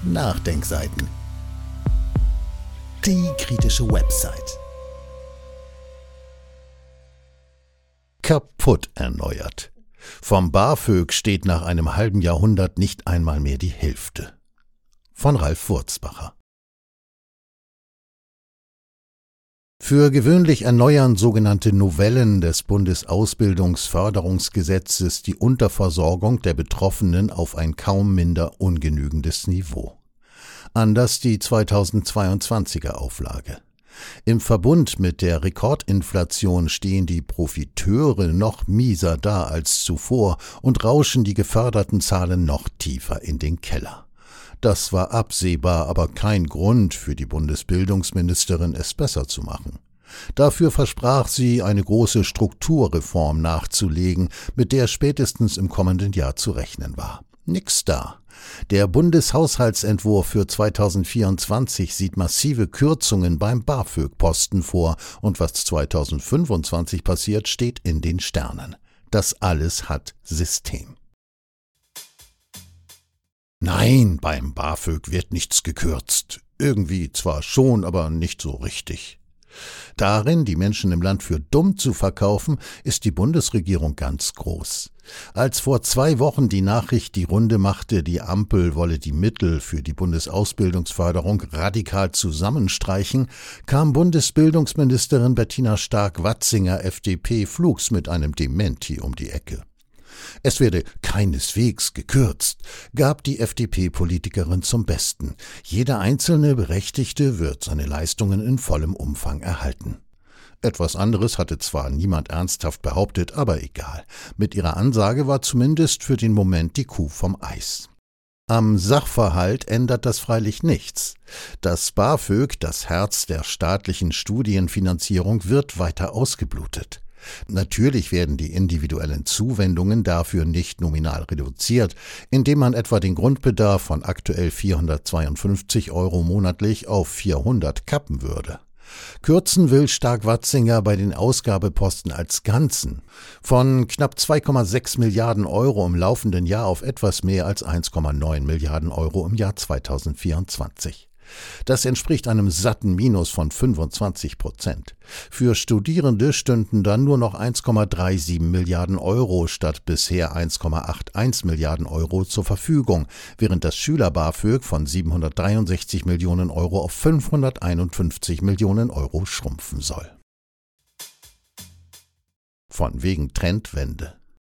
Nachdenkseiten. Die kritische Website. Kaputt erneuert. Vom BAföG steht nach einem halben Jahrhundert nicht einmal mehr die Hälfte. Von Ralf Wurzbacher. Für gewöhnlich erneuern sogenannte Novellen des Bundesausbildungsförderungsgesetzes die Unterversorgung der Betroffenen auf ein kaum minder ungenügendes Niveau. Anders die 2022er Auflage. Im Verbund mit der Rekordinflation stehen die Profiteure noch mieser da als zuvor und rauschen die geförderten Zahlen noch tiefer in den Keller. Das war absehbar, aber kein Grund für die Bundesbildungsministerin, es besser zu machen. Dafür versprach sie, eine große Strukturreform nachzulegen, mit der spätestens im kommenden Jahr zu rechnen war. Nix da. Der Bundeshaushaltsentwurf für 2024 sieht massive Kürzungen beim BAföG-Posten vor, und was 2025 passiert, steht in den Sternen. Das alles hat System. Nein, beim BAföG wird nichts gekürzt. Irgendwie zwar schon, aber nicht so richtig. Darin, die Menschen im Land für dumm zu verkaufen, ist die Bundesregierung ganz groß. Als vor 2 Wochen die Nachricht die Runde machte, die Ampel wolle die Mittel für die Bundesausbildungsförderung radikal zusammenstreichen, kam Bundesbildungsministerin Bettina Stark-Watzinger, FDP, flugs mit einem Dementi um die Ecke. Es werde keineswegs gekürzt, gab die FDP-Politikerin zum Besten. Jeder einzelne Berechtigte wird seine Leistungen in vollem Umfang erhalten. Etwas anderes hatte zwar niemand ernsthaft behauptet, aber egal. Mit ihrer Ansage war zumindest für den Moment die Kuh vom Eis. Am Sachverhalt ändert das freilich nichts. Das BAföG, das Herz der staatlichen Studienfinanzierung, wird weiter ausgeblutet. Natürlich werden die individuellen Zuwendungen dafür nicht nominal reduziert, indem man etwa den Grundbedarf von aktuell 452 € monatlich auf 400 kappen würde. Kürzen will Stark-Watzinger bei den Ausgabeposten als Ganzen. Von knapp 2,6 Milliarden € im laufenden Jahr auf etwas mehr als 1,9 Milliarden € im Jahr 2024. Das entspricht einem satten Minus von 25%. Für Studierende stünden dann nur noch 1,37 Milliarden € statt bisher 1,81 Milliarden € zur Verfügung, während das Schüler-BAföG von 763 Millionen € auf 551 Millionen € schrumpfen soll. Von wegen Trendwende.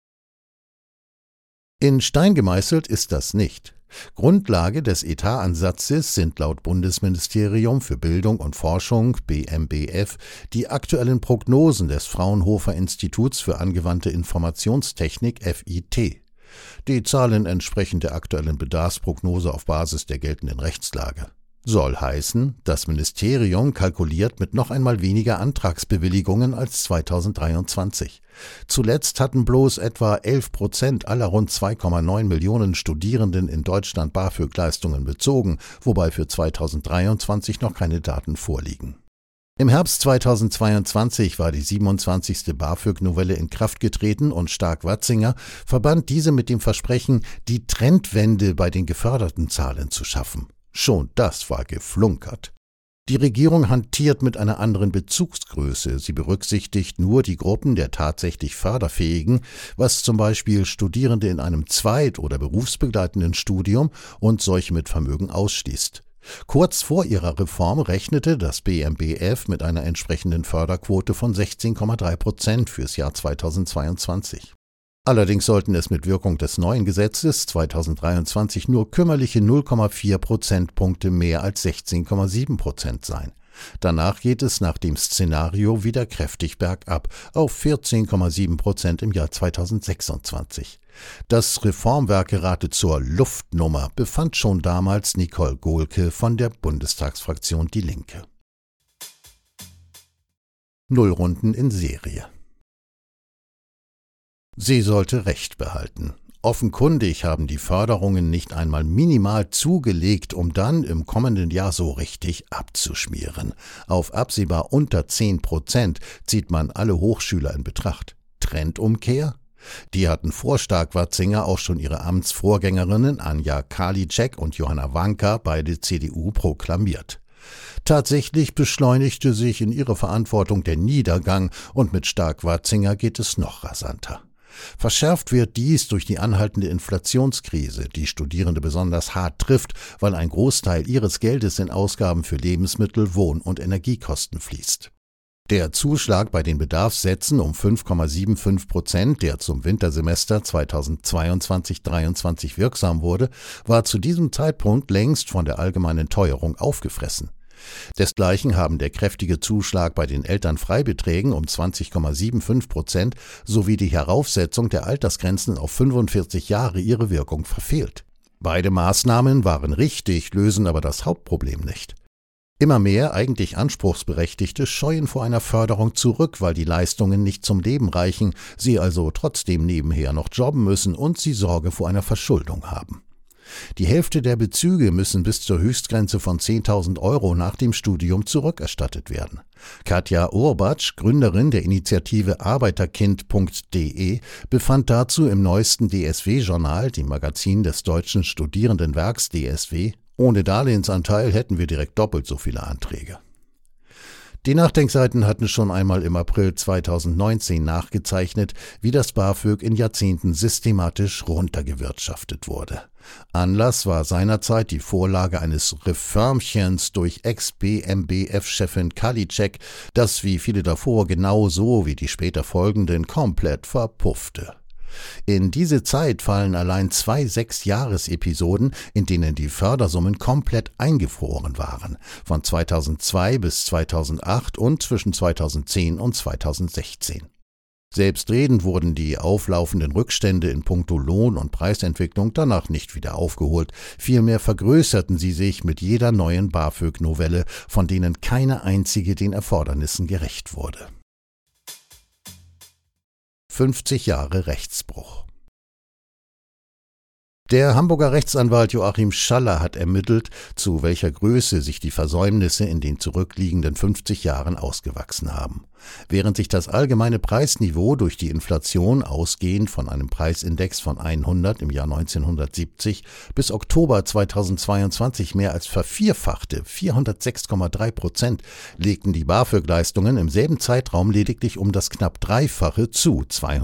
In Stein gemeißelt ist das nicht. Grundlage des Etatansatzes sind laut Bundesministerium für Bildung und Forschung BMBF die aktuellen Prognosen des Fraunhofer Instituts für angewandte Informationstechnik FIT. Die Zahlen entsprechen der aktuellen Bedarfsprognose auf Basis der geltenden Rechtslage. Soll heißen, das Ministerium kalkuliert mit noch einmal weniger Antragsbewilligungen als 2023. Zuletzt hatten bloß etwa 11% aller rund 2,9 Millionen Studierenden in Deutschland BAföG-Leistungen bezogen, wobei für 2023 noch keine Daten vorliegen. Im Herbst 2022 war die 27. BAföG-Novelle in Kraft getreten und Stark-Watzinger verband diese mit dem Versprechen, die Trendwende bei den geförderten Zahlen zu schaffen. Schon das war geflunkert. Die Regierung hantiert mit einer anderen Bezugsgröße. Sie berücksichtigt nur die Gruppen der tatsächlich Förderfähigen, was zum Beispiel Studierende in einem zweit- oder berufsbegleitenden Studium und solche mit Vermögen ausschließt. Kurz vor ihrer Reform rechnete das BMBF mit einer entsprechenden Förderquote von 16,3% fürs Jahr 2022. Allerdings sollten es mit Wirkung des neuen Gesetzes 2023 nur kümmerliche 0,4 Prozentpunkte mehr als 16,7% sein. Danach geht es nach dem Szenario wieder kräftig bergab auf 14,7% im Jahr 2026. Das Reformwerkerate zur Luftnummer befand schon damals Nicole Gohlke von der Bundestagsfraktion Die Linke. Nullrunden in Serie. Sie sollte Recht behalten. Offenkundig haben die Förderungen nicht einmal minimal zugelegt, um dann im kommenden Jahr so richtig abzuschmieren. Auf absehbar unter 10% zieht man alle Hochschüler in Betracht. Trendumkehr? Die hatten vor Stark-Watzinger auch schon ihre Amtsvorgängerinnen Anja Karliczek und Johanna Wanka, beide CDU, proklamiert. Tatsächlich beschleunigte sich in ihrer Verantwortung der Niedergang und mit Stark-Watzinger geht es noch rasanter. Verschärft wird dies durch die anhaltende Inflationskrise, die Studierende besonders hart trifft, weil ein Großteil ihres Geldes in Ausgaben für Lebensmittel, Wohn- und Energiekosten fließt. Der Zuschlag bei den Bedarfssätzen um 5,75%, der zum Wintersemester 2022/23 wirksam wurde, war zu diesem Zeitpunkt längst von der allgemeinen Teuerung aufgefressen. Desgleichen haben der kräftige Zuschlag bei den Elternfreibeträgen um 20,75% sowie die Heraufsetzung der Altersgrenzen auf 45 Jahre ihre Wirkung verfehlt. Beide Maßnahmen waren richtig, lösen aber das Hauptproblem nicht. Immer mehr eigentlich Anspruchsberechtigte scheuen vor einer Förderung zurück, weil die Leistungen nicht zum Leben reichen, sie also trotzdem nebenher noch jobben müssen und sie Sorge vor einer Verschuldung haben. Die Hälfte der Bezüge müssen bis zur Höchstgrenze von 10.000 € nach dem Studium zurückerstattet werden. Katja Urbatsch, Gründerin der Initiative Arbeiterkind.de, befand dazu im neuesten DSW-Journal, dem Magazin des Deutschen Studierendenwerks DSW, ohne Darlehensanteil hätten wir direkt doppelt so viele Anträge. Die Nachdenkseiten hatten schon einmal im April 2019 nachgezeichnet, wie das BAföG in Jahrzehnten systematisch runtergewirtschaftet wurde. Anlass war seinerzeit die Vorlage eines Reformchens durch Ex-BMBF-Chefin Karliczek, das wie viele davor genauso wie die später folgenden komplett verpuffte. In diese Zeit fallen allein 2 6-Jahres-Episoden, in denen die Fördersummen komplett eingefroren waren, von 2002 bis 2008 und zwischen 2010 und 2016. Selbstredend wurden die auflaufenden Rückstände in puncto Lohn- und Preisentwicklung danach nicht wieder aufgeholt, vielmehr vergrößerten sie sich mit jeder neuen BAföG-Novelle, von denen keine einzige den Erfordernissen gerecht wurde. 50 Jahre Rechtsbruch. Der Hamburger Rechtsanwalt Joachim Schaller hat ermittelt, zu welcher Größe sich die Versäumnisse in den zurückliegenden 50 Jahren ausgewachsen haben. Während sich das allgemeine Preisniveau durch die Inflation ausgehend von einem Preisindex von 100 im Jahr 1970 bis Oktober 2022 mehr als vervierfachte, 406,3%, legten die BAföG-Leistungen im selben Zeitraum lediglich um das knapp Dreifache zu,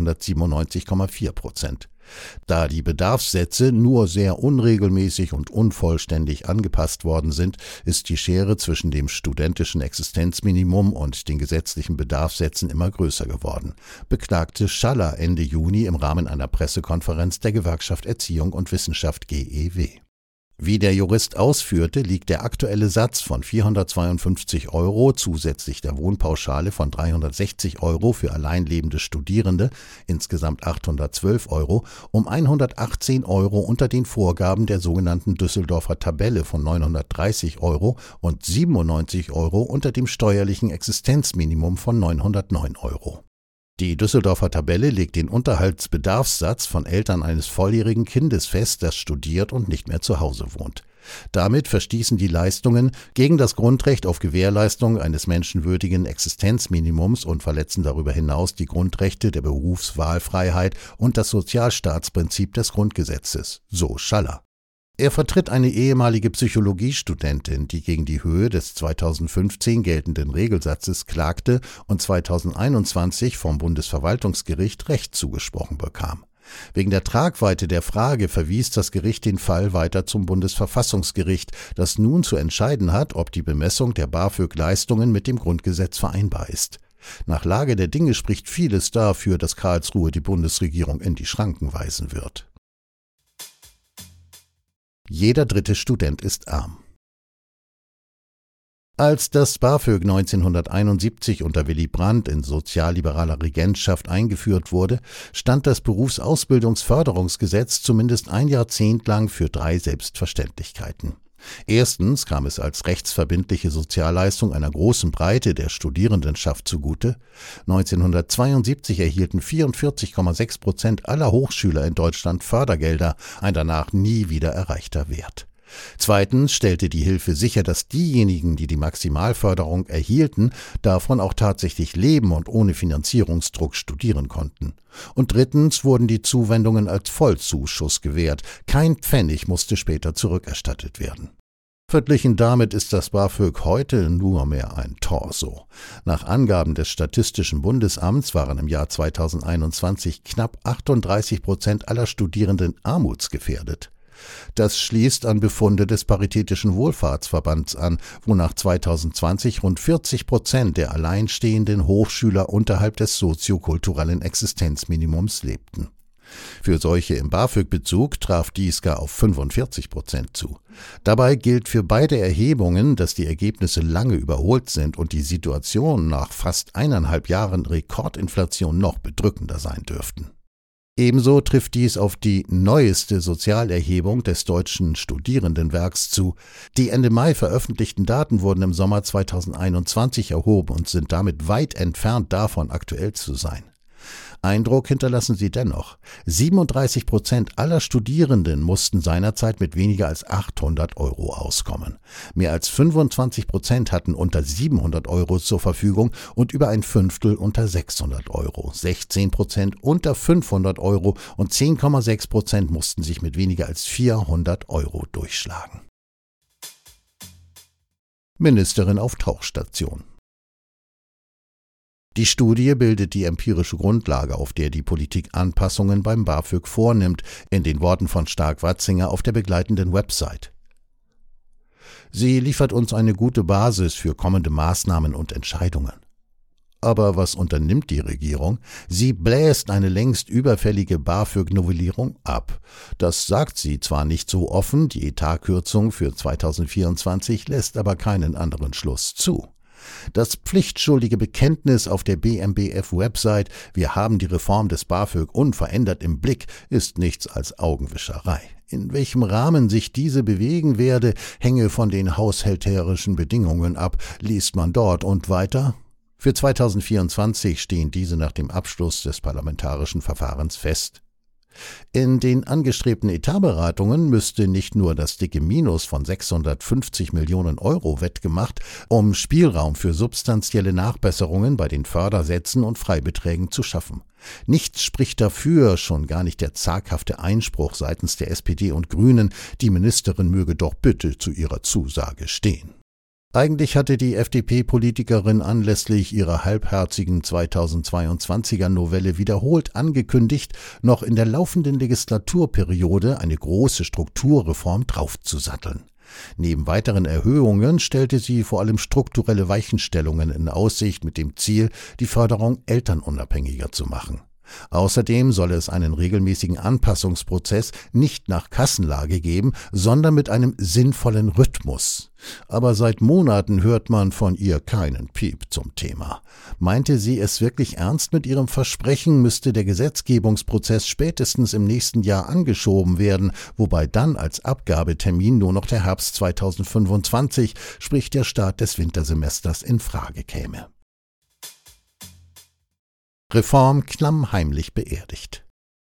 297,4%. Da die Bedarfssätze nur sehr unregelmäßig und unvollständig angepasst worden sind, ist die Schere zwischen dem studentischen Existenzminimum und den gesetzlichen Bedarfssätzen immer größer geworden, beklagte Schaller Ende Juni im Rahmen einer Pressekonferenz der Gewerkschaft Erziehung und Wissenschaft GEW. Wie der Jurist ausführte, liegt der aktuelle Satz von 452 € zusätzlich der Wohnpauschale von 360 € für alleinlebende Studierende, insgesamt 812 € um 118 € unter den Vorgaben der sogenannten Düsseldorfer Tabelle von 930 € und 97 € unter dem steuerlichen Existenzminimum von 909 €. Die Düsseldorfer Tabelle legt den Unterhaltsbedarfssatz von Eltern eines volljährigen Kindes fest, das studiert und nicht mehr zu Hause wohnt. Damit verstießen die Leistungen gegen das Grundrecht auf Gewährleistung eines menschenwürdigen Existenzminimums und verletzen darüber hinaus die Grundrechte der Berufswahlfreiheit und das Sozialstaatsprinzip des Grundgesetzes, so Schaller. Er vertritt eine ehemalige Psychologiestudentin, die gegen die Höhe des 2015 geltenden Regelsatzes klagte und 2021 vom Bundesverwaltungsgericht Recht zugesprochen bekam. Wegen der Tragweite der Frage verwies das Gericht den Fall weiter zum Bundesverfassungsgericht, das nun zu entscheiden hat, ob die Bemessung der BAföG-Leistungen mit dem Grundgesetz vereinbar ist. Nach Lage der Dinge spricht vieles dafür, dass Karlsruhe die Bundesregierung in die Schranken weisen wird. Jeder dritte Student ist arm. Als das BAföG 1971 unter Willy Brandt in sozialliberaler Regentschaft eingeführt wurde, stand das Berufsausbildungsförderungsgesetz zumindest ein Jahrzehnt lang für 3 Selbstverständlichkeiten. Erstens kam es als rechtsverbindliche Sozialleistung einer großen Breite der Studierendenschaft zugute. 1972 erhielten 44,6% aller Hochschüler in Deutschland Fördergelder, ein danach nie wieder erreichter Wert. Zweitens stellte die Hilfe sicher, dass diejenigen, die die Maximalförderung erhielten, davon auch tatsächlich leben und ohne Finanzierungsdruck studieren konnten. Und drittens wurden die Zuwendungen als Vollzuschuss gewährt. Kein Pfennig musste später zurückerstattet werden. Verglichen damit ist das BAföG heute nur mehr ein Torso. Nach Angaben des Statistischen Bundesamts waren im Jahr 2021 knapp 38% aller Studierenden armutsgefährdet. Das schließt an Befunde des Paritätischen Wohlfahrtsverbands an, wonach 2020 rund 40% der alleinstehenden Hochschüler unterhalb des soziokulturellen Existenzminimums lebten. Für solche im BAföG-Bezug traf dies gar auf 45% zu. Dabei gilt für beide Erhebungen, dass die Ergebnisse lange überholt sind und die Situation nach fast 1,5 Jahren Rekordinflation noch bedrückender sein dürften. Ebenso trifft dies auf die neueste Sozialerhebung des Deutschen Studierendenwerks zu. Die Ende Mai veröffentlichten Daten wurden im Sommer 2021 erhoben und sind damit weit entfernt davon, aktuell zu sein. Eindruck hinterlassen sie dennoch. 37% aller Studierenden mussten seinerzeit mit weniger als 800 € auskommen. Mehr als 25% hatten unter 700 € zur Verfügung und über ein Fünftel unter 600 €. 16% unter 500 € und 10,6% mussten sich mit weniger als 400 € durchschlagen. Ministerin auf Tauchstation. Die Studie bildet die empirische Grundlage, auf der die Politik Anpassungen beim BAföG vornimmt, in den Worten von Stark-Watzinger auf der begleitenden Website. Sie liefert uns eine gute Basis für kommende Maßnahmen und Entscheidungen. Aber was unternimmt die Regierung? Sie bläst eine längst überfällige BAföG-Novellierung ab. Das sagt sie zwar nicht so offen, die Etatkürzung für 2024 lässt aber keinen anderen Schluss zu. Das pflichtschuldige Bekenntnis auf der BMBF-Website, wir haben die Reform des BAföG unverändert im Blick, ist nichts als Augenwischerei. In welchem Rahmen sich diese bewegen werde, hänge von den haushälterischen Bedingungen ab, liest man dort und weiter. Für 2024 stehen diese nach dem Abschluss des parlamentarischen Verfahrens fest. In den angestrebten Etatberatungen müsste nicht nur das dicke Minus von 650 Millionen € wettgemacht, um Spielraum für substanzielle Nachbesserungen bei den Fördersätzen und Freibeträgen zu schaffen. Nichts spricht dafür, schon gar nicht der zaghafte Einspruch seitens der SPD und Grünen, die Ministerin möge doch bitte zu ihrer Zusage stehen. Eigentlich hatte die FDP-Politikerin anlässlich ihrer halbherzigen 2022er Novelle wiederholt angekündigt, noch in der laufenden Legislaturperiode eine große Strukturreform draufzusatteln. Neben weiteren Erhöhungen stellte sie vor allem strukturelle Weichenstellungen in Aussicht mit dem Ziel, die Förderung elternunabhängiger zu machen. Außerdem solle es einen regelmäßigen Anpassungsprozess nicht nach Kassenlage geben, sondern mit einem sinnvollen Rhythmus. Aber seit Monaten hört man von ihr keinen Piep zum Thema. Meinte sie es wirklich ernst mit ihrem Versprechen, müsste der Gesetzgebungsprozess spätestens im nächsten Jahr angeschoben werden, wobei dann als Abgabetermin nur noch der Herbst 2025, sprich der Start des Wintersemesters, in Frage käme. Reform klammheimlich beerdigt.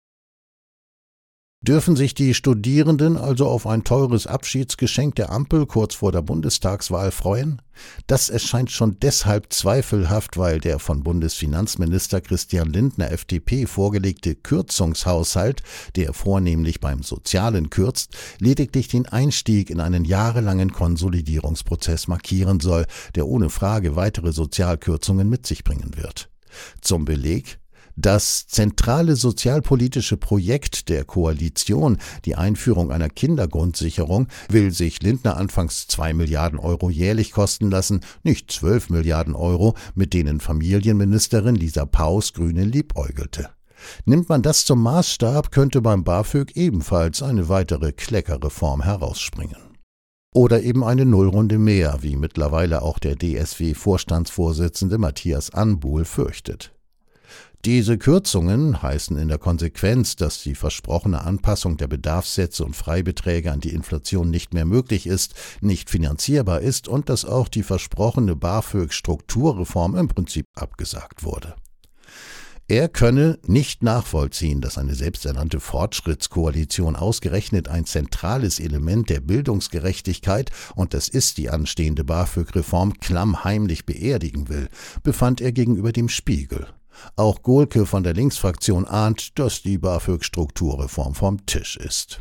Dürfen sich die Studierenden also auf ein teures Abschiedsgeschenk der Ampel kurz vor der Bundestagswahl freuen? Das erscheint schon deshalb zweifelhaft, weil der von Bundesfinanzminister Christian Lindner FDP vorgelegte Kürzungshaushalt, der vornehmlich beim Sozialen kürzt, lediglich den Einstieg in einen jahrelangen Konsolidierungsprozess markieren soll, der ohne Frage weitere Sozialkürzungen mit sich bringen wird. Zum Beleg: Das zentrale sozialpolitische Projekt der Koalition, die Einführung einer Kindergrundsicherung, will sich Lindner anfangs 2 Milliarden € jährlich kosten lassen, nicht 12 Milliarden €, mit denen Familienministerin Lisa Paus Grüne liebäugelte. Nimmt man das zum Maßstab, könnte beim BAföG ebenfalls eine weitere Kleckerreform herausspringen. Oder eben eine Nullrunde mehr, wie mittlerweile auch der DSW-Vorstandsvorsitzende Matthias Anbuhl fürchtet. Diese Kürzungen heißen in der Konsequenz, dass die versprochene Anpassung der Bedarfssätze und Freibeträge an die Inflation nicht mehr möglich ist, nicht finanzierbar ist und dass auch die versprochene BAföG-Strukturreform im Prinzip abgesagt wurde. Er könne nicht nachvollziehen, dass eine selbsternannte Fortschrittskoalition ausgerechnet ein zentrales Element der Bildungsgerechtigkeit, und das ist die anstehende BAföG-Reform, klammheimlich beerdigen will, befand er gegenüber dem Spiegel. Auch Gohlke von der Linksfraktion ahnt, dass die BAföG-Strukturreform vom Tisch ist.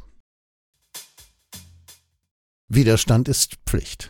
Widerstand ist Pflicht.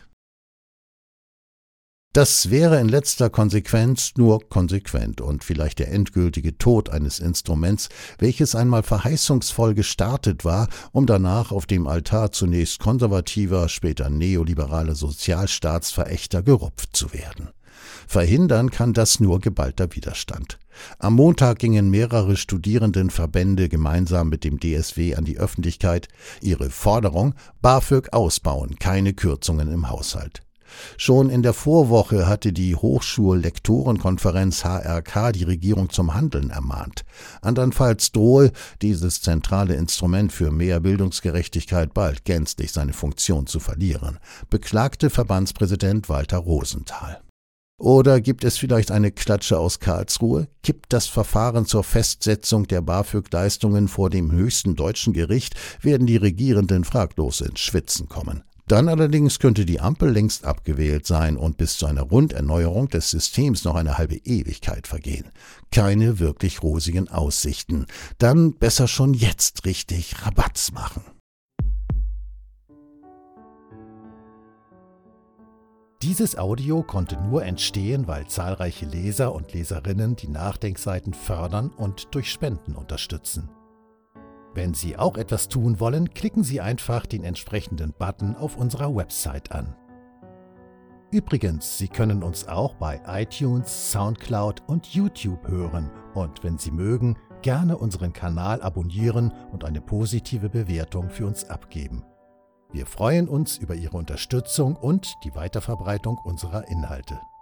Das wäre in letzter Konsequenz nur konsequent und vielleicht der endgültige Tod eines Instruments, welches einmal verheißungsvoll gestartet war, um danach auf dem Altar zunächst konservativer, später neoliberaler Sozialstaatsverächter gerupft zu werden. Verhindern kann das nur geballter Widerstand. Am Montag gingen mehrere Studierendenverbände gemeinsam mit dem DSW an die Öffentlichkeit. Ihre Forderung: BAföG ausbauen, keine Kürzungen im Haushalt. Schon in der Vorwoche hatte die Hochschullektorenkonferenz HRK die Regierung zum Handeln ermahnt. Andernfalls drohe dieses zentrale Instrument für mehr Bildungsgerechtigkeit bald gänzlich seine Funktion zu verlieren, beklagte Verbandspräsident Walter Rosenthal. Oder gibt es vielleicht eine Klatsche aus Karlsruhe? Kippt das Verfahren zur Festsetzung der BAföG-Leistungen vor dem höchsten deutschen Gericht, werden die Regierenden fraglos ins Schwitzen kommen. Dann allerdings könnte die Ampel längst abgewählt sein und bis zu einer Runderneuerung des Systems noch eine halbe Ewigkeit vergehen. Keine wirklich rosigen Aussichten. Dann besser schon jetzt richtig Rabatz machen. Dieses Audio konnte nur entstehen, weil zahlreiche Leser und Leserinnen die Nachdenkseiten fördern und durch Spenden unterstützen. Wenn Sie auch etwas tun wollen, klicken Sie einfach den entsprechenden Button auf unserer Website an. Übrigens, Sie können uns auch bei iTunes, Soundcloud und YouTube hören und wenn Sie mögen, gerne unseren Kanal abonnieren und eine positive Bewertung für uns abgeben. Wir freuen uns über Ihre Unterstützung und die Weiterverbreitung unserer Inhalte.